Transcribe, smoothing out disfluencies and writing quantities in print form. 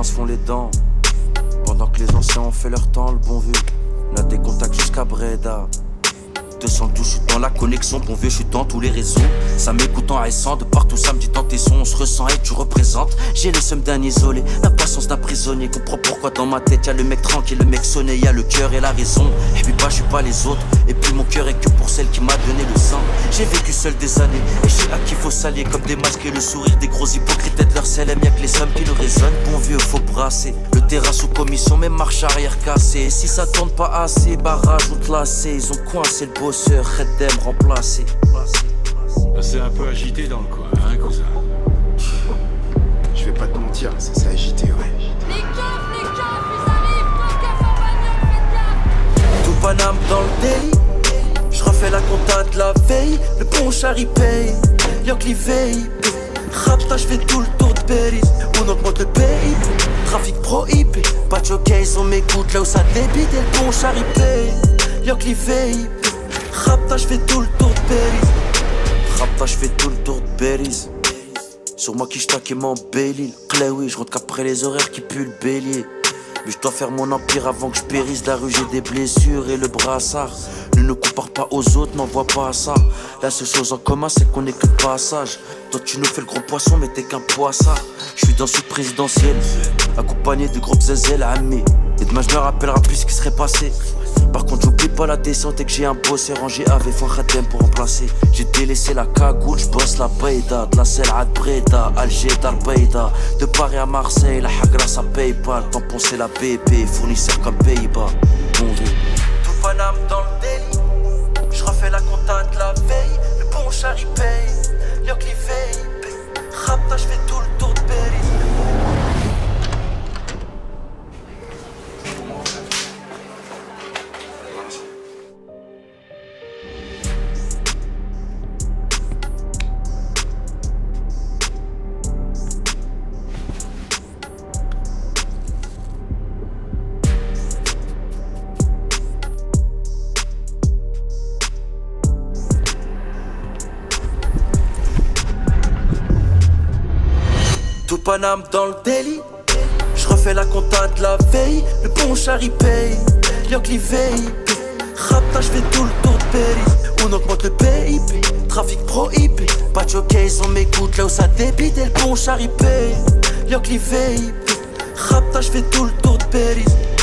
se font les dents. Pendant que les anciens ont fait leur temps, le bon vu. On a des contacts jusqu'à Breda. 212, je suis dans la connexion, bon vieux, je suis dans tous les réseaux. Ça m'écoute en récent, de partout ça me dit dans tes sons, on se ressent et tu représentes. J'ai le seum d'un isolé, la patience d'un prisonnier. Comprends pourquoi dans ma tête y'a le mec tranquille, le mec sonné, y'a le cœur et la raison. Et puis bah je suis pas les autres, et puis mon cœur est que pour celle qui m'a donné le sang. J'ai vécu seul des années, et je sais à qui faut s'allier comme des masques et le sourire des gros hypocrites et de leur sel. Y'a que les sommes qui nous résonnent, bon vieux, faut brasser. Le terrain sous commission, même marche arrière cassée. Si ça tourne pas assez, bah rajoute lacé. Ils ont coincé le bosseur, Khaddem remplacé. C'est un peu agité dans le coin, hein, cousin? Je vais pas te mentir, ça s'est agité, ouais. Les keufs, ils arrivent, toi, keuf en bagnole, faites gaffe. Tout Paname dans le délit, je refais la compta de la veille. Le bon chari paye, y'a que veille. Rapta, je fais tout le tour de Péris. On augmente le PIB, trafic prohibé. Pas de jockey, ils ont m'écoute là où ça débite. Et le bon chari paye, y'a que veille. Rapta, je fais tout le tour de Péris. Rapta, je fais tout le tour de Péris. Sur moi qui j'taque et m'embellit. Cléoui, je rentre qu'après les horaires qui puent le bélier. Mais je dois faire mon empire avant que je périsse. La rue j'ai des blessures et le brassard. Ne compare pas aux autres, n'en vois pas ça. La seule chose en commun c'est qu'on est que de passage. Toi tu nous fais le gros poisson mais t'es qu'un poissard. Je suis dans suite présidentielle, accompagné de groupes zézel amis. Et demain je me rappellerai plus ce qui serait passé. Par contre j'oublie pas la descente et que j'ai un boss rangé avec Fouan Khaddem pour remplacer. J'ai délaissé la cagoule, j'bosse la Baïda. De la selle à Breda, Alger, d'Albaïda. De Paris à Marseille, la Hagra ça paye pas. Tampon c'est la BP, fournisseur comme Pays-Bas. Bon vieux. Tout Paname dans le délit, je refais la compta de la veille. Le bon chari paye, y'a que les veilles. Rapta, je fais tout le tour de Péris. Tout Paname dans le délit, je refais la compta de la veille. Le bon chari paye, y'a que les veilles. Rapta, je fais tout le tour de Péris. On augmente le PIB, trafic prohibé. Pas de jockey, ils ont m'écoute là où ça débite. Et le bon chari paye, y'a que les veilles. Rapta, je fais tout le tour de Péris.